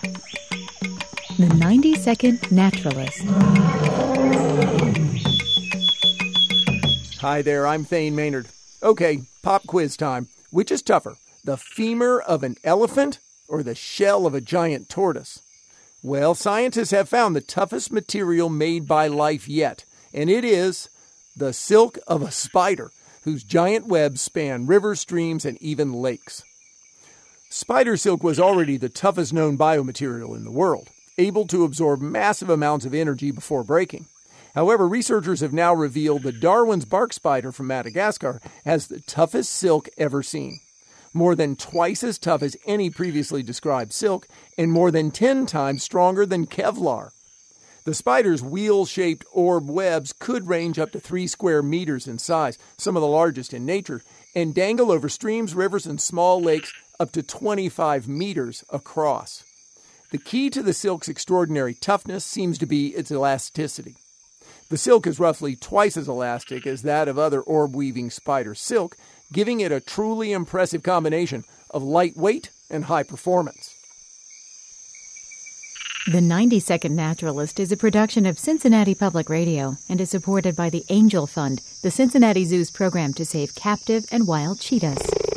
The 90-Second Naturalist. Hi there, I'm Thane Maynard. Okay, pop quiz time. Which is tougher, the femur of an elephant or the shell of a giant tortoise? Well, scientists have found the toughest material made by life yet, and it is the silk of a spider, whose giant webs span rivers, streams, and even lakes. Spider silk was already the toughest known biomaterial in the world, able to absorb massive amounts of energy before breaking. However, researchers have now revealed that Darwin's bark spider from Madagascar has the toughest silk ever seen. More than twice as tough as any previously described silk, and more than 10 times stronger than Kevlar. The spider's wheel-shaped orb webs could range up to 3 square meters in size, some of the largest in nature, and dangle over streams, rivers, and small lakes up to 25 meters across. The key to the silk's extraordinary toughness seems to be its elasticity. The silk is roughly twice as elastic as that of other orb-weaving spider silk, giving it a truly impressive combination of lightweight and high performance. The 90-Second Naturalist is a production of Cincinnati Public Radio and is supported by the Angel Fund, the Cincinnati Zoo's program to save captive and wild cheetahs.